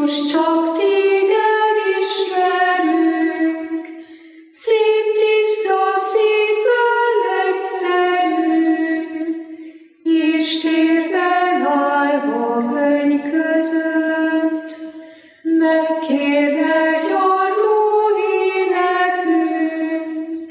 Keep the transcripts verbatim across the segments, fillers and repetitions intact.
Krisztus, csak téged ismerünk, szép tiszta szívvel egyszerű, és térden állva könny között, megkérlek gyarlói nekünk,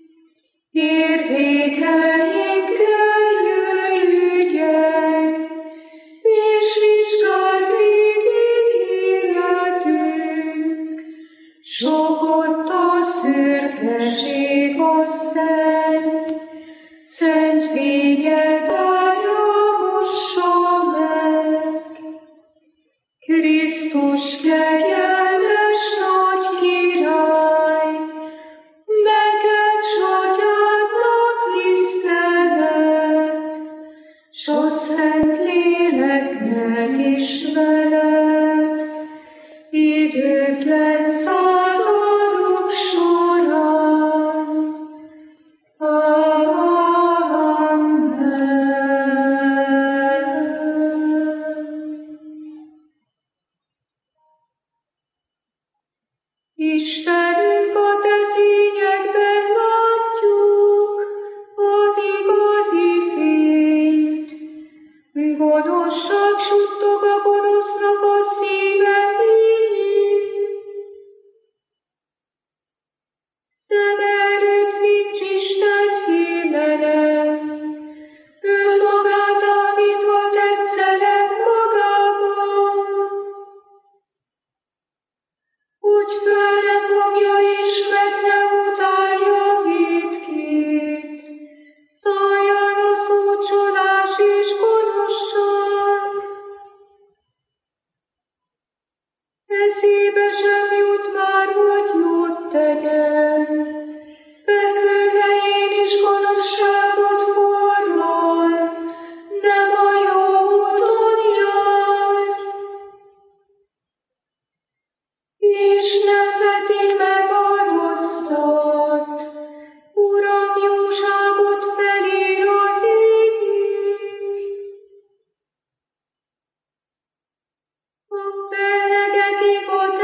érzékeinkre jöjj ügyelj, és vizsgáld végig életünk. Sok ott a szürkeség, a szenny, szent fényed állja mossa meg. Krisztus kegyelmes nagy király, neked s atyádnak tisztelet, s a Szentléleknek is veled, időtlen századok során. Amen. Istenünk, a te fényedben látjuk az igazi fényt. Gonoszság suttog a gonosznak a szíve fényén. Szeme előtt nincs Isten félelem, önmagát állítva tetszelek magában, hogy föl ne fogja és meg ne utálja vétkét, szálljon a szócsolás és gonoszság. Eszébe sem jut már, hogy jót tegyen, fekvőhelyén is gonoszságot forral, nem a jó úton jár. És nem veti meg a rosszat, Uram, jóságot felír az égig. A fellegetik a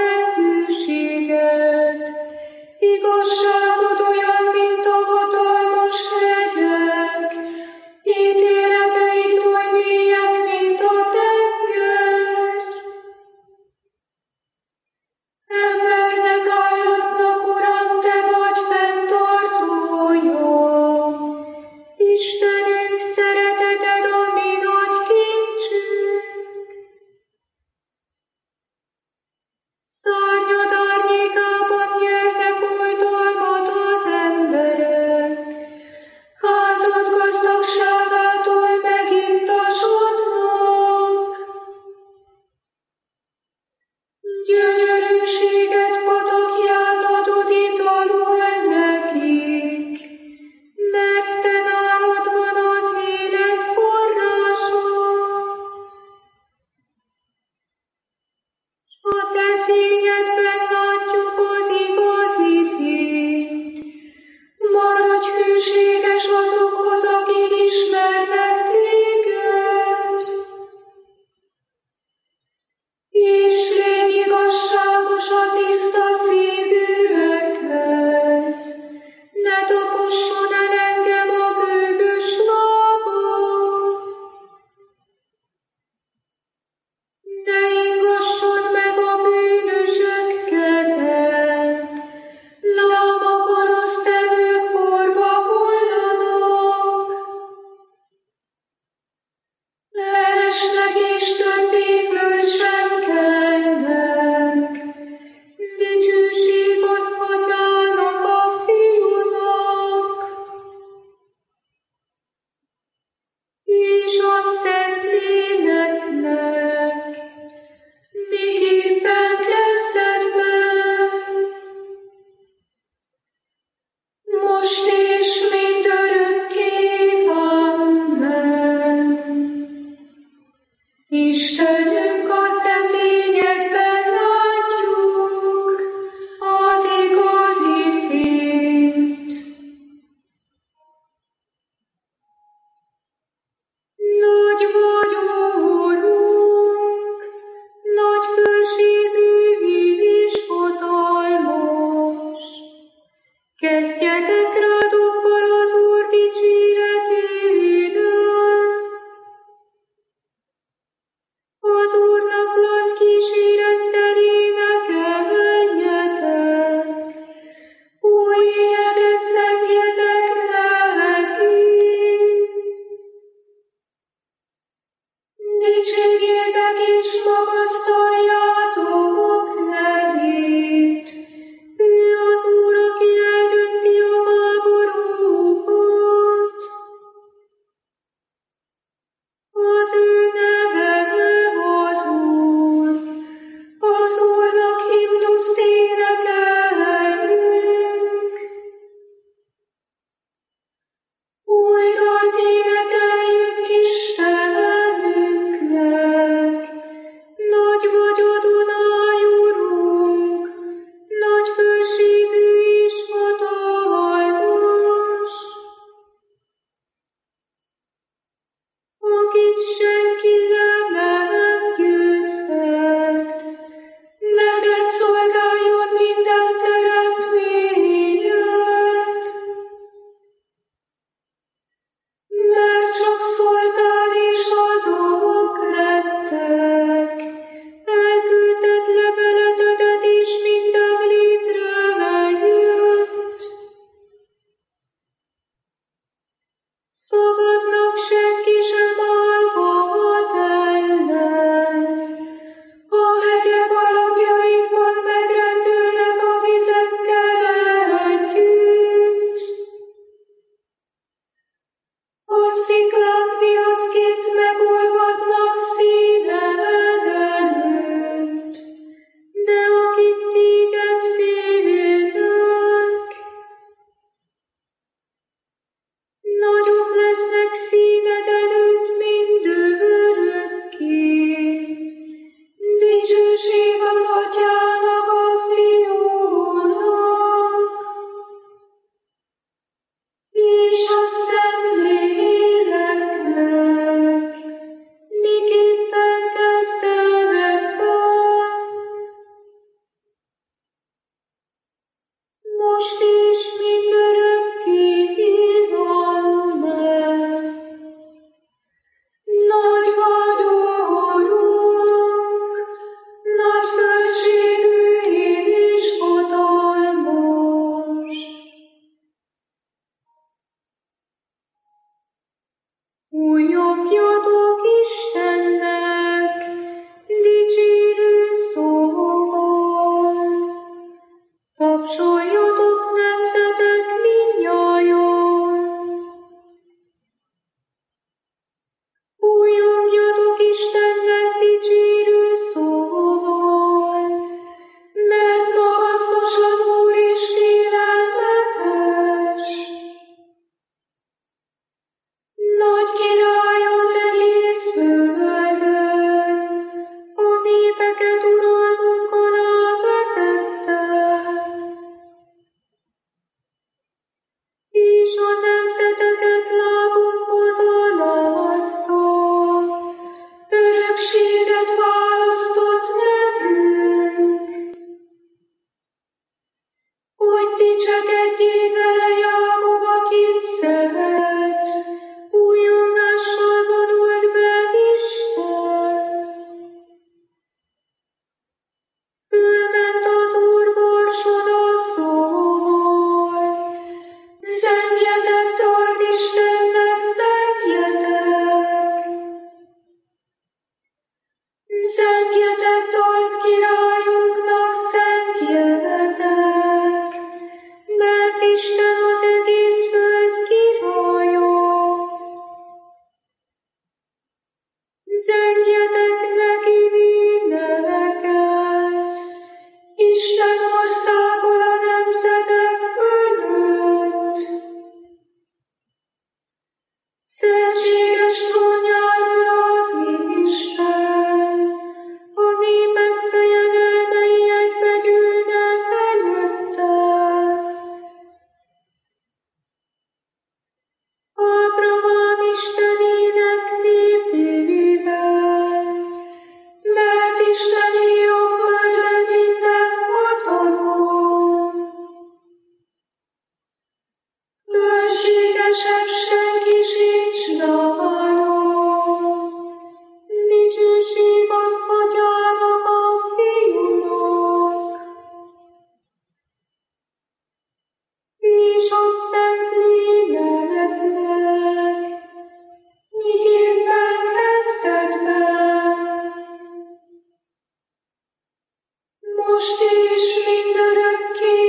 most és mindörökké.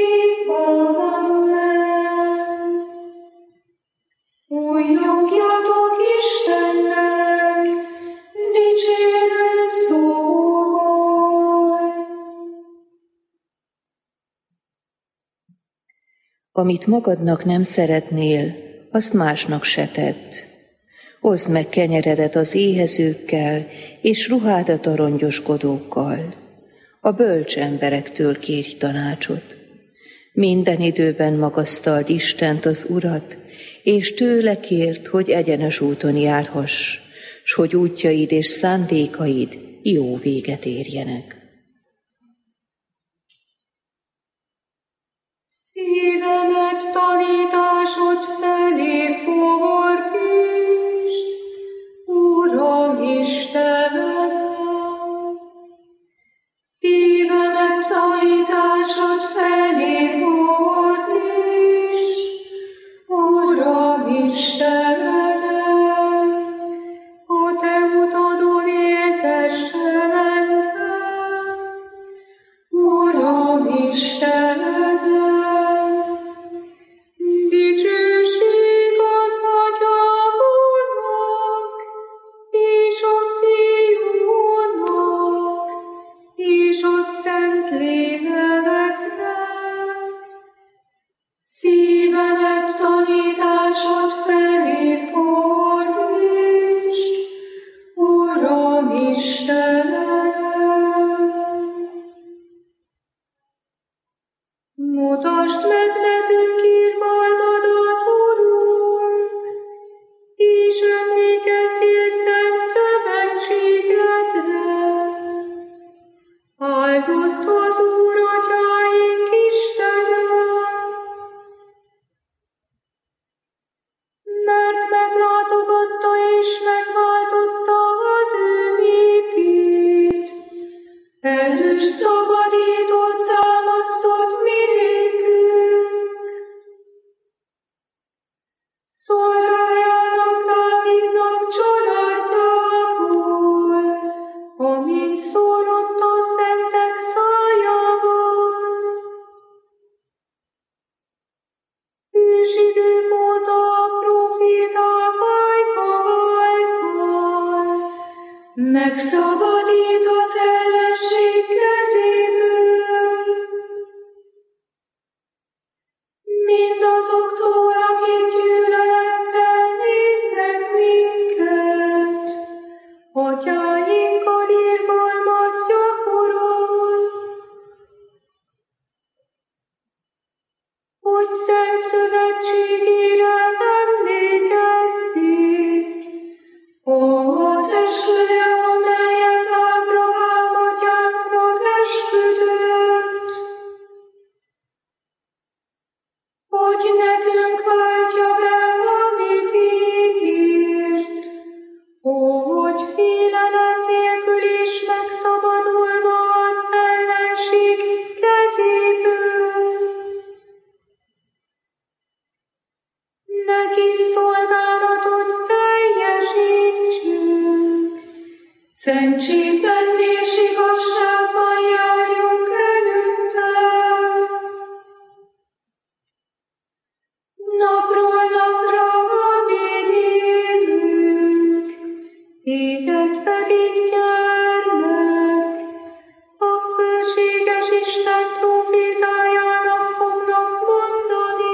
Amen. Újjongjatok Istennek dicsérő szóval. Amit magadnak nem szeretnél, azt másnak se tedd. Oszd meg kenyeredet az éhezőkkel, és ruhádat a rongyoskodókkal. A bölcs emberektől kérj tanácsot. Minden időben magasztald Istent, az Urat, és tőle kérd, hogy egyenes úton járhass, s hogy útjaid és szándékaid jó véget érjenek. Szívemet tanításod felé fordítsd, Uram Istenem. Szívemet tanításod felé fordítsd, Uram Istenem. A te utadon éltessen engem, Uram Istenem. Dicsőség az Atyának, és a Fiúnak, és a Szentléleknek. Szívemet tanításod felé fordítsd, Uram Istenem. Mutasd meg nekünk irgalmadat, Urunk, és emlékezzél szent szövetségedre. Áldott az Úr atyáink Istene, mert meglátogatta és megváltotta az ő népét. Erős szabadított, támasztott mi nékünk. Szolgáljának Dávidnak családjából, amit szólott a szentek szájában. Ősidők óta a proféták ajka-ajkán megszabadít az ellenség kezéből. Mindazoktól, akik gyűlölettel néznek minket, atyáinkkal irgalmat gyakorol, hogy szent szövetségére emlékezzék, az esküre, amelyet Ábrahám atyánknak esküdött, hogy nekünk váltja be, amit ígért, hogy félelem nélkül is megszabadulva az ellenség kezéből. Neki szolgálatot teljesítsünk, szentségben és igazságban járjunk előtte. Napról napra, amíg élünk, téged pedig gyermek, a fölséges Isten profétájának fognak mondani.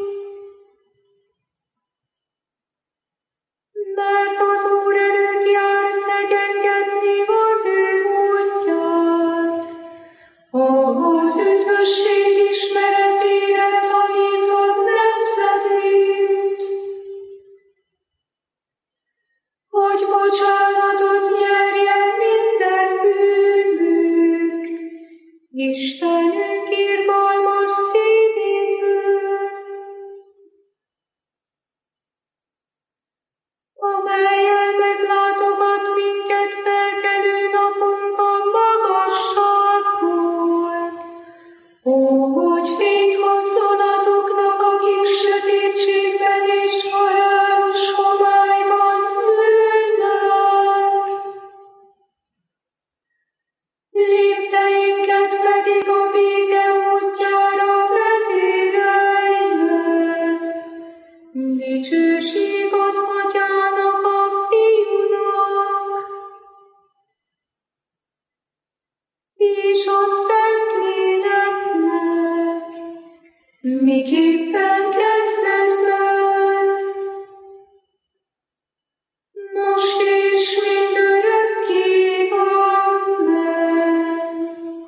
Mert az Úr előtt jár szegyengetni az ő útját, az üdvösség ismeretére tanítod nemzedét, hogy bocsánatot nyerjen minden bűnük, Istenünk irgalmas szívétől, amellyel meglátogat minket felkelő napunkon magasságból, ó, hogy fényt hozzon azoknak, akik sötétségben és halálos homályban ülnek. Lépteinket pedig és a Szentléleknek, miképpen kezdetben, most és mindörökké. Amen.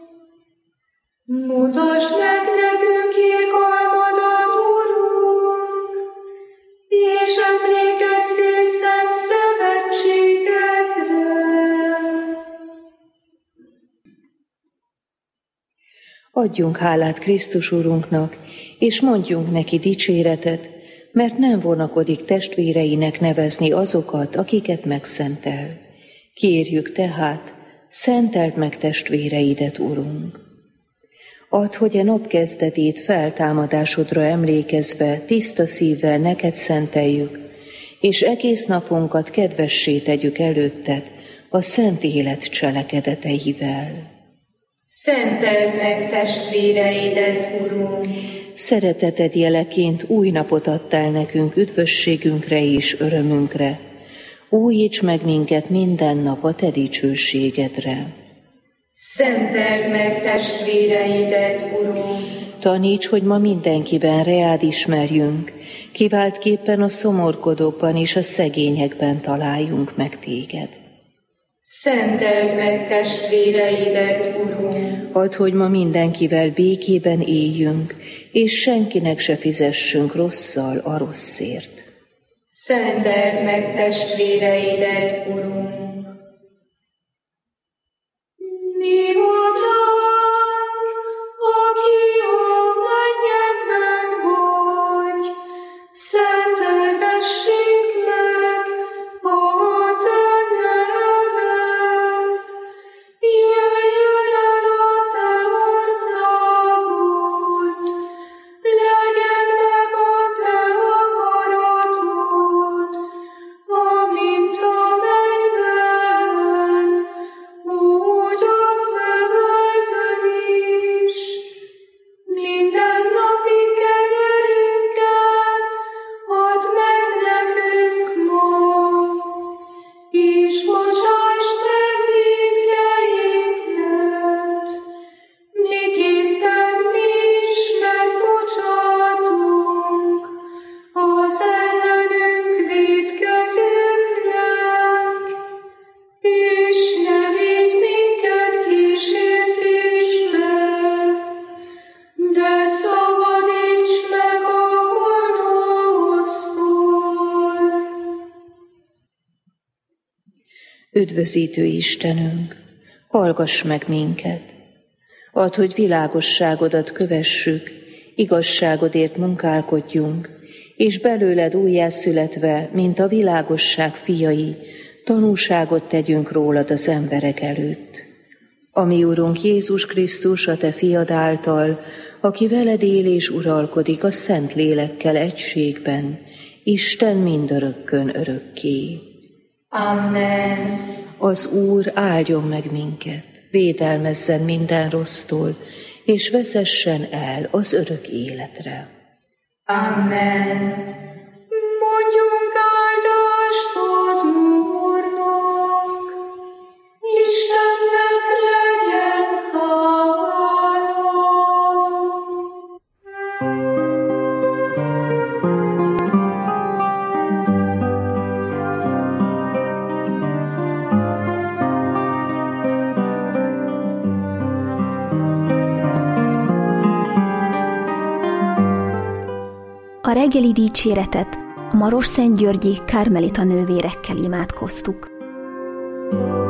Mutasd meg nekünk irgalmadat, Urunk, és emlékezzél szent szövetségedre. Adjunk hálát Krisztus Urunknak, és mondjunk neki dicséretet, mert nem vonakodik testvéreinek nevezni azokat, akiket megszentel. Kérjük tehát, szenteld meg testvéreidet, Urunk. Add, hogy a nap kezdetét feltámadásodra emlékezve tiszta szívvel neked szenteljük, és egész napunkat kedvessé tegyük előtted a szent élet cselekedeteivel. Szenteld meg testvéreidet, Urunk! Szereteted jeleként új napot adtál nekünk üdvösségünkre és örömünkre. Újíts meg minket minden nap a te dicsőségedre. Szenteld meg testvéreidet, Urunk! Taníts, hogy ma mindenkiben reád ismerjünk, kiváltképpen a szomorkodókban és a szegényekben találjunk meg téged. Szenteld meg testvéreidet, Urunk! Add, hogy ma mindenkivel békében éljünk, és senkinek se fizessünk rosszal a rosszért. Szenteld meg testvéreidet, Urunk! Mi voltánk, aki a mennyekben vagy, szenteltessék meg a te neved. Jöjjön el a te országod, legyen meg a te akaratod, amint a mennyben, úgy a földön is. Minden napi kenyerünket add meg nekünk ma, és bocsásd meg vétkeinket, miképpen mi is megbocsátunk az ellenünk vétkezőknek, és ne vigy minket kísértésbe, de szabadíts meg a gonosztól. Üdvözítő Istenünk, hallgass meg minket. Add, hogy világosságodat kövessük, igazságodért munkálkodjunk, és belőled újjászületve, mint a világosság fiai, tanúságot tegyünk rólad az emberek előtt. A mi Urunk Jézus Krisztus, a te fiad által, aki veled él és uralkodik a Szent Lélekkel egységben, Isten mindörökkön örökké. Amen. Az Úr áldjon meg minket, védelmezzen minden rossztól, és vezessen el az örök életre. Amen. Mondjunk áldást az Úrnak, Istennek legyen hála. A reggeli dicséretet a Marosszentgyörgyi Kármelita nővérekkel imádkoztuk.